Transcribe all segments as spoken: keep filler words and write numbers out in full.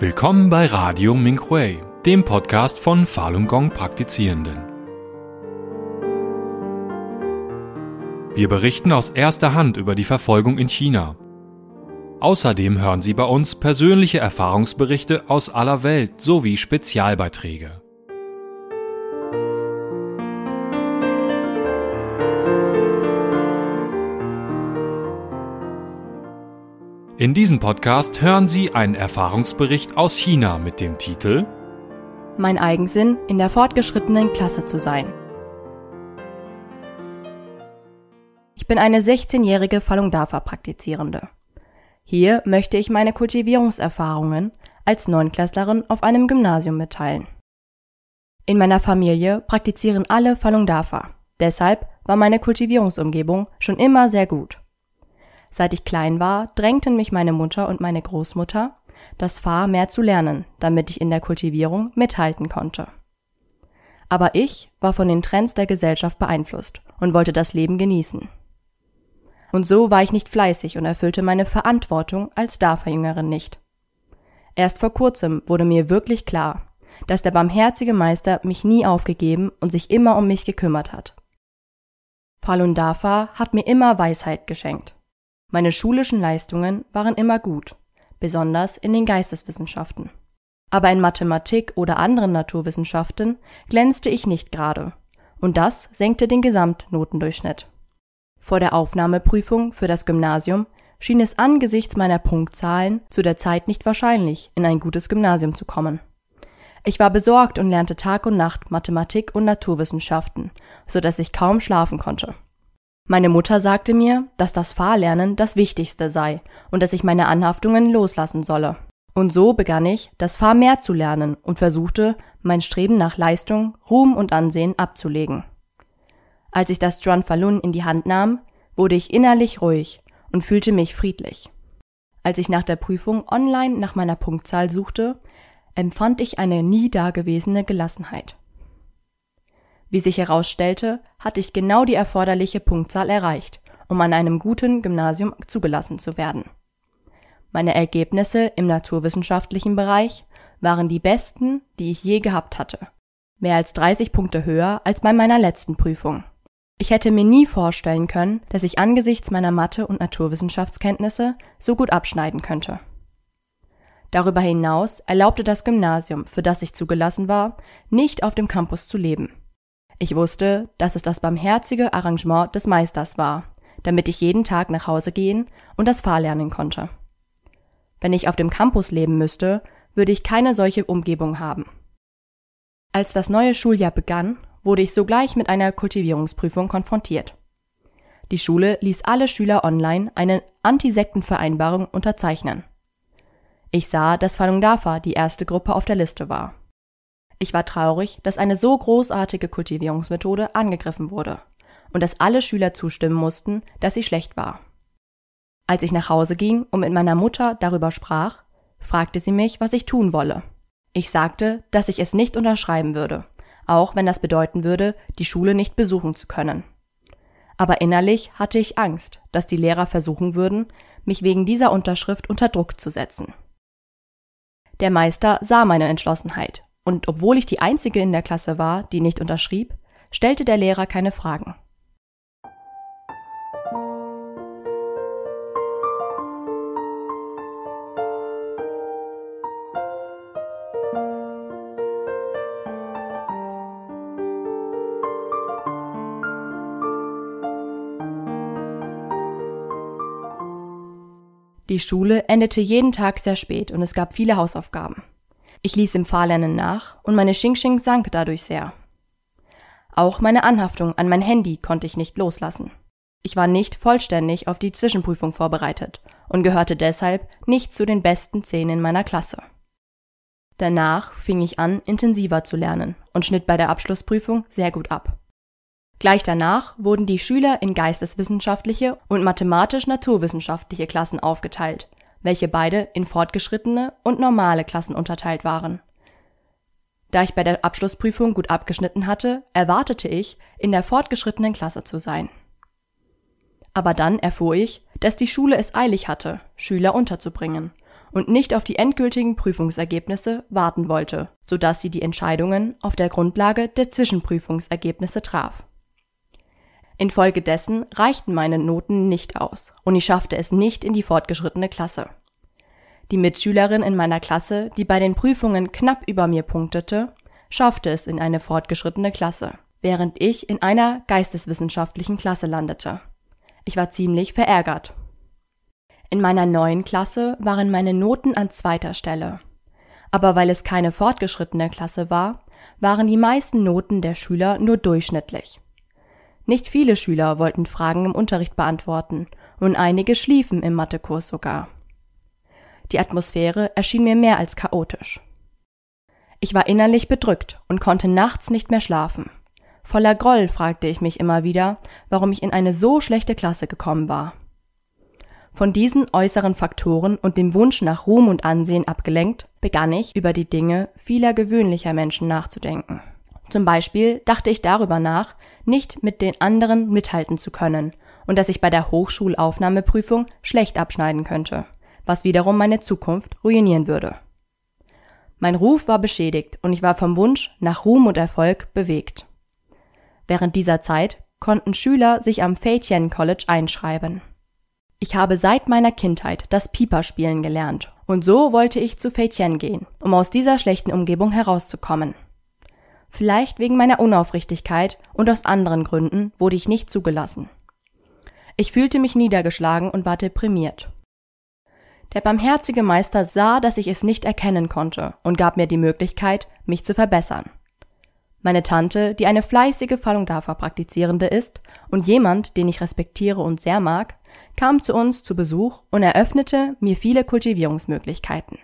Willkommen bei Radio Minhui, dem Podcast von Falun Gong Praktizierenden. Wir berichten aus erster Hand über die Verfolgung in China. Außerdem hören Sie bei uns persönliche Erfahrungsberichte aus aller Welt sowie Spezialbeiträge. In diesem Podcast hören Sie einen Erfahrungsbericht aus China mit dem Titel Mein Eigensinn, in der fortgeschrittenen Klasse zu sein. Ich bin eine sechzehnjährige Falun Dafa-Praktizierende. Hier möchte ich meine Kultivierungserfahrungen als Neunklässlerin auf einem Gymnasium mitteilen. In meiner Familie praktizieren alle Falun Dafa, deshalb war meine Kultivierungsumgebung schon immer sehr gut. Seit ich klein war, drängten mich meine Mutter und meine Großmutter, das Fa mehr zu lernen, damit ich in der Kultivierung mithalten konnte. Aber ich war von den Trends der Gesellschaft beeinflusst und wollte das Leben genießen. Und so war ich nicht fleißig und erfüllte meine Verantwortung als Dafa-Jüngerin nicht. Erst vor kurzem wurde mir wirklich klar, dass der barmherzige Meister mich nie aufgegeben und sich immer um mich gekümmert hat. Falun Dafa hat mir immer Weisheit geschenkt. Meine schulischen Leistungen waren immer gut, besonders in den Geisteswissenschaften. Aber in Mathematik oder anderen Naturwissenschaften glänzte ich nicht gerade, und das senkte den Gesamtnotendurchschnitt. Vor der Aufnahmeprüfung für das Gymnasium schien es angesichts meiner Punktzahlen zu der Zeit nicht wahrscheinlich, in ein gutes Gymnasium zu kommen. Ich war besorgt und lernte Tag und Nacht Mathematik und Naturwissenschaften, so dass ich kaum schlafen konnte. Meine Mutter sagte mir, dass das Fahrlernen das Wichtigste sei und dass ich meine Anhaftungen loslassen solle. Und so begann ich, das Fa mehr zu lernen und versuchte, mein Streben nach Leistung, Ruhm und Ansehen abzulegen. Als ich das Zhuan Falun in die Hand nahm, wurde ich innerlich ruhig und fühlte mich friedlich. Als ich nach der Prüfung online nach meiner Punktzahl suchte, empfand ich eine nie dagewesene Gelassenheit. Wie sich herausstellte, hatte ich genau die erforderliche Punktzahl erreicht, um an einem guten Gymnasium zugelassen zu werden. Meine Ergebnisse im naturwissenschaftlichen Bereich waren die besten, die ich je gehabt hatte. Mehr als dreißig Punkte höher als bei meiner letzten Prüfung. Ich hätte mir nie vorstellen können, dass ich angesichts meiner Mathe- und Naturwissenschaftskenntnisse so gut abschneiden könnte. Darüber hinaus erlaubte das Gymnasium, für das ich zugelassen war, nicht auf dem Campus zu leben. Ich wusste, dass es das barmherzige Arrangement des Meisters war, damit ich jeden Tag nach Hause gehen und das Fa lernen konnte. Wenn ich auf dem Campus leben müsste, würde ich keine solche Umgebung haben. Als das neue Schuljahr begann, wurde ich sogleich mit einer Kultivierungsprüfung konfrontiert. Die Schule ließ alle Schüler online eine Anti-Sekten-Vereinbarung unterzeichnen. Ich sah, dass Falun Dafa die erste Gruppe auf der Liste war. Ich war traurig, dass eine so großartige Kultivierungsmethode angegriffen wurde und dass alle Schüler zustimmen mussten, dass sie schlecht war. Als ich nach Hause ging und mit meiner Mutter darüber sprach, fragte sie mich, was ich tun wolle. Ich sagte, dass ich es nicht unterschreiben würde, auch wenn das bedeuten würde, die Schule nicht besuchen zu können. Aber innerlich hatte ich Angst, dass die Lehrer versuchen würden, mich wegen dieser Unterschrift unter Druck zu setzen. Der Meister sah meine Entschlossenheit. Und obwohl ich die Einzige in der Klasse war, die nicht unterschrieb, stellte der Lehrer keine Fragen. Die Schule endete jeden Tag sehr spät und es gab viele Hausaufgaben. Ich ließ im Fahrlernen nach und meine Xingxing sank dadurch sehr. Auch meine Anhaftung an mein Handy konnte ich nicht loslassen. Ich war nicht vollständig auf die Zwischenprüfung vorbereitet und gehörte deshalb nicht zu den besten zehn in meiner Klasse. Danach fing ich an, intensiver zu lernen und schnitt bei der Abschlussprüfung sehr gut ab. Gleich danach wurden die Schüler in geisteswissenschaftliche und mathematisch-naturwissenschaftliche Klassen aufgeteilt, welche beide in fortgeschrittene und normale Klassen unterteilt waren. Da ich bei der Abschlussprüfung gut abgeschnitten hatte, erwartete ich, in der fortgeschrittenen Klasse zu sein. Aber dann erfuhr ich, dass die Schule es eilig hatte, Schüler unterzubringen und nicht auf die endgültigen Prüfungsergebnisse warten wollte, sodass sie die Entscheidungen auf der Grundlage der Zwischenprüfungsergebnisse traf. Infolgedessen reichten meine Noten nicht aus und ich schaffte es nicht in die fortgeschrittene Klasse. Die Mitschülerin in meiner Klasse, die bei den Prüfungen knapp über mir punktete, schaffte es in eine fortgeschrittene Klasse, während ich in einer geisteswissenschaftlichen Klasse landete. Ich war ziemlich verärgert. In meiner neuen Klasse waren meine Noten an zweiter Stelle. Aber weil es keine fortgeschrittene Klasse war, waren die meisten Noten der Schüler nur durchschnittlich. Nicht viele Schüler wollten Fragen im Unterricht beantworten und einige schliefen im Mathekurs sogar. Die Atmosphäre erschien mir mehr als chaotisch. Ich war innerlich bedrückt und konnte nachts nicht mehr schlafen. Voller Groll fragte ich mich immer wieder, warum ich in eine so schlechte Klasse gekommen war. Von diesen äußeren Faktoren und dem Wunsch nach Ruhm und Ansehen abgelenkt, begann ich, über die Dinge vieler gewöhnlicher Menschen nachzudenken. Zum Beispiel dachte ich darüber nach, nicht mit den anderen mithalten zu können und dass ich bei der Hochschulaufnahmeprüfung schlecht abschneiden könnte, was wiederum meine Zukunft ruinieren würde. Mein Ruf war beschädigt und ich war vom Wunsch nach Ruhm und Erfolg bewegt. Während dieser Zeit konnten Schüler sich am Feitian College einschreiben. Ich habe seit meiner Kindheit das Pipa-Spielen gelernt und so wollte ich zu Feitian gehen, um aus dieser schlechten Umgebung herauszukommen. Vielleicht wegen meiner Unaufrichtigkeit und aus anderen Gründen wurde ich nicht zugelassen. Ich fühlte mich niedergeschlagen und war deprimiert. Der barmherzige Meister sah, dass ich es nicht erkennen konnte und gab mir die Möglichkeit, mich zu verbessern. Meine Tante, die eine fleißige Falun Dafa Praktizierende ist und jemand, den ich respektiere und sehr mag, kam zu uns zu Besuch und eröffnete mir viele Kultivierungsmöglichkeiten.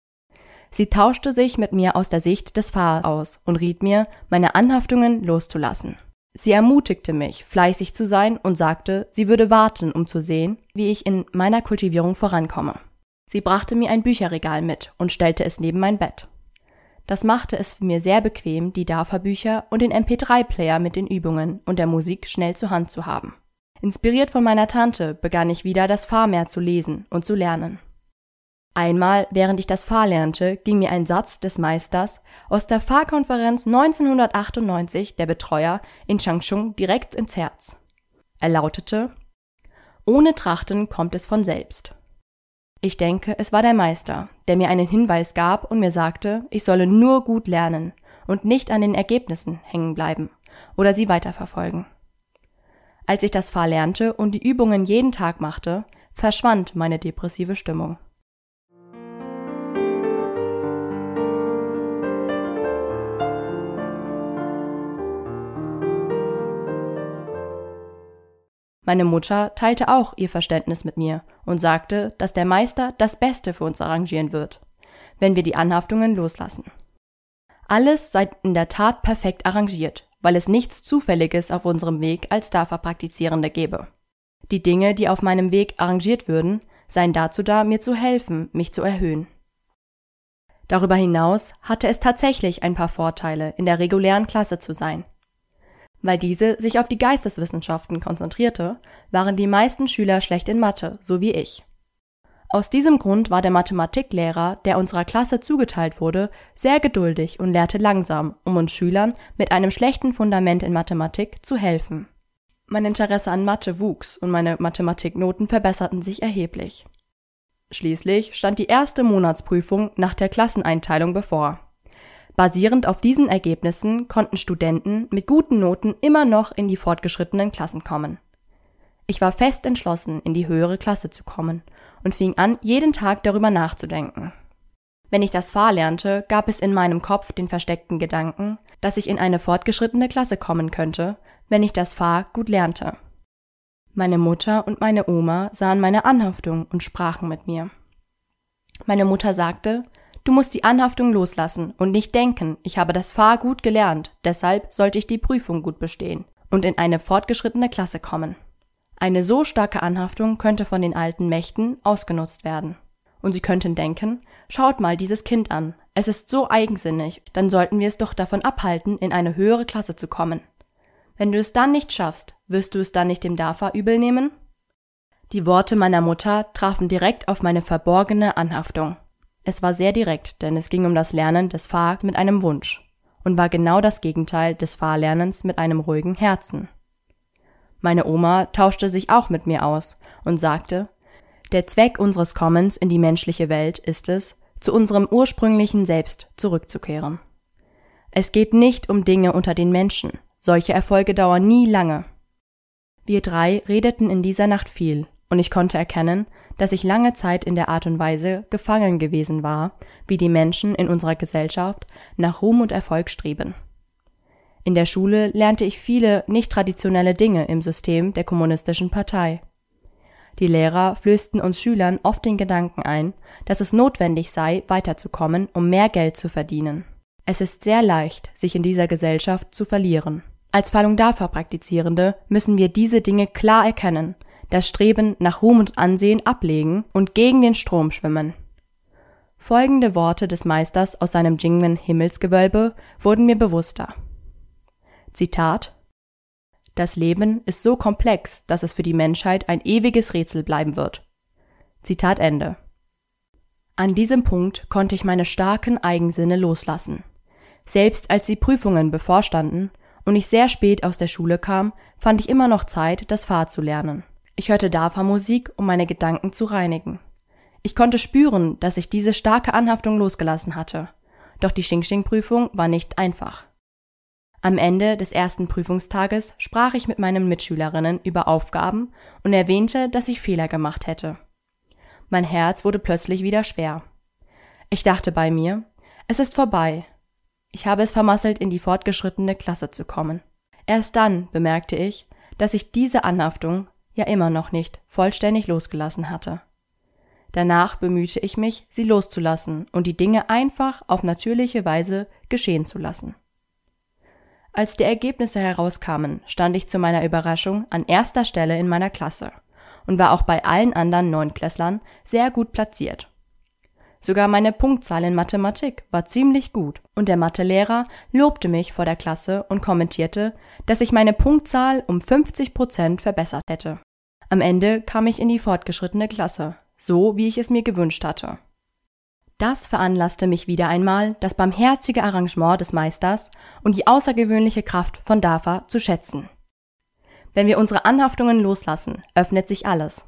Sie tauschte sich mit mir aus der Sicht des Fa aus und riet mir, meine Anhaftungen loszulassen. Sie ermutigte mich, fleißig zu sein und sagte, sie würde warten, um zu sehen, wie ich in meiner Kultivierung vorankomme. Sie brachte mir ein Bücherregal mit und stellte es neben mein Bett. Das machte es mir sehr bequem, die Dafa-Bücher und den M P drei Player mit den Übungen und der Musik schnell zur Hand zu haben. Inspiriert von meiner Tante begann ich wieder, das Fa mehr zu lesen und zu lernen. Einmal, während ich das Fa lernte, ging mir ein Satz des Meisters aus der Fa-Konferenz neunzehnhundertachtundneunzig, der Betreuer, in Changchun direkt ins Herz. Er lautete: Ohne Trachten kommt es von selbst. Ich denke, es war der Meister, der mir einen Hinweis gab und mir sagte, ich solle nur gut lernen und nicht an den Ergebnissen hängen bleiben oder sie weiterverfolgen. Als ich das Fa lernte und die Übungen jeden Tag machte, verschwand meine depressive Stimmung. Meine Mutter teilte auch ihr Verständnis mit mir und sagte, dass der Meister das Beste für uns arrangieren wird, wenn wir die Anhaftungen loslassen. Alles sei in der Tat perfekt arrangiert, weil es nichts Zufälliges auf unserem Weg als Dafa-Praktizierende gäbe. Die Dinge, die auf meinem Weg arrangiert würden, seien dazu da, mir zu helfen, mich zu erhöhen. Darüber hinaus hatte es tatsächlich ein paar Vorteile, in der regulären Klasse zu sein. Weil diese sich auf die Geisteswissenschaften konzentrierte, waren die meisten Schüler schlecht in Mathe, so wie ich. Aus diesem Grund war der Mathematiklehrer, der unserer Klasse zugeteilt wurde, sehr geduldig und lehrte langsam, um uns Schülern mit einem schlechten Fundament in Mathematik zu helfen. Mein Interesse an Mathe wuchs und meine Mathematiknoten verbesserten sich erheblich. Schließlich stand die erste Monatsprüfung nach der Klasseneinteilung bevor. Basierend auf diesen Ergebnissen konnten Studenten mit guten Noten immer noch in die fortgeschrittenen Klassen kommen. Ich war fest entschlossen, in die höhere Klasse zu kommen und fing an, jeden Tag darüber nachzudenken. Wenn ich das Fa lernte, gab es in meinem Kopf den versteckten Gedanken, dass ich in eine fortgeschrittene Klasse kommen könnte, wenn ich das Fa gut lernte. Meine Mutter und meine Oma sahen meine Anhaftung und sprachen mit mir. Meine Mutter sagte: Du musst die Anhaftung loslassen und nicht denken, ich habe das Fa gut gelernt, deshalb sollte ich die Prüfung gut bestehen und in eine fortgeschrittene Klasse kommen. Eine so starke Anhaftung könnte von den alten Mächten ausgenutzt werden. Und sie könnten denken, schaut mal dieses Kind an, es ist so eigensinnig, dann sollten wir es doch davon abhalten, in eine höhere Klasse zu kommen. Wenn du es dann nicht schaffst, wirst du es dann nicht dem Dafa übel nehmen? Die Worte meiner Mutter trafen direkt auf meine verborgene Anhaftung. Es war sehr direkt, denn es ging um das Lernen des Fa mit einem Wunsch und war genau das Gegenteil des Fa-Lernens mit einem ruhigen Herzen. Meine Oma tauschte sich auch mit mir aus und sagte, der Zweck unseres Kommens in die menschliche Welt ist es, zu unserem ursprünglichen Selbst zurückzukehren. Es geht nicht um Dinge unter den Menschen, solche Erfolge dauern nie lange. Wir drei redeten in dieser Nacht viel, und ich konnte erkennen, dass ich lange Zeit in der Art und Weise gefangen gewesen war, wie die Menschen in unserer Gesellschaft nach Ruhm und Erfolg streben. In der Schule lernte ich viele nicht traditionelle Dinge im System der kommunistischen Partei. Die Lehrer flößten uns Schülern oft den Gedanken ein, dass es notwendig sei, weiterzukommen, um mehr Geld zu verdienen. Es ist sehr leicht, sich in dieser Gesellschaft zu verlieren. Als Falun Dafa-Praktizierende müssen wir diese Dinge klar erkennen, das Streben nach Ruhm und Ansehen ablegen und gegen den Strom schwimmen. Folgende Worte des Meisters aus seinem Jingmen Himmelsgewölbe wurden mir bewusster. Zitat: Das Leben ist so komplex, dass es für die Menschheit ein ewiges Rätsel bleiben wird. Zitat Ende. An diesem Punkt konnte ich meine starken Eigensinne loslassen. Selbst als die Prüfungen bevorstanden und ich sehr spät aus der Schule kam, fand ich immer noch Zeit, das Fa zu lernen. Ich hörte Dafa-Musik, um meine Gedanken zu reinigen. Ich konnte spüren, dass ich diese starke Anhaftung losgelassen hatte. Doch die Xingxing-Prüfung war nicht einfach. Am Ende des ersten Prüfungstages sprach ich mit meinen Mitschülerinnen über Aufgaben und erwähnte, dass ich Fehler gemacht hätte. Mein Herz wurde plötzlich wieder schwer. Ich dachte bei mir, es ist vorbei. Ich habe es vermasselt, in die fortgeschrittene Klasse zu kommen. Erst dann bemerkte ich, dass ich diese Anhaftung ja immer noch nicht vollständig losgelassen hatte. Danach bemühte ich mich, sie loszulassen und die Dinge einfach auf natürliche Weise geschehen zu lassen. Als die Ergebnisse herauskamen, stand ich zu meiner Überraschung an erster Stelle in meiner Klasse und war auch bei allen anderen Neunklässlern sehr gut platziert. Sogar meine Punktzahl in Mathematik war ziemlich gut und der Mathelehrer lobte mich vor der Klasse und kommentierte, dass ich meine Punktzahl um fünfzig Prozent verbessert hätte. Am Ende kam ich in die fortgeschrittene Klasse, so wie ich es mir gewünscht hatte. Das veranlasste mich wieder einmal, das barmherzige Arrangement des Meisters und die außergewöhnliche Kraft von Dafa zu schätzen. Wenn wir unsere Anhaftungen loslassen, öffnet sich alles.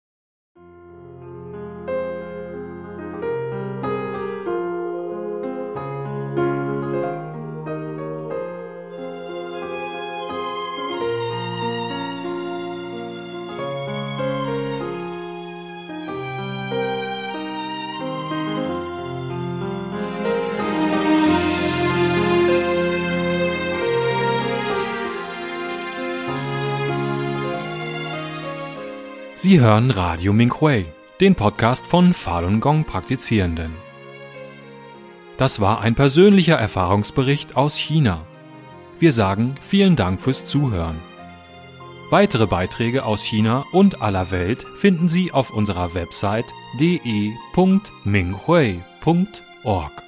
Sie hören Radio Minghui, den Podcast von Falun Gong Praktizierenden. Das war ein persönlicher Erfahrungsbericht aus China. Wir sagen vielen Dank fürs Zuhören. Weitere Beiträge aus China und aller Welt finden Sie auf unserer Website d e punkt minghui punkt org.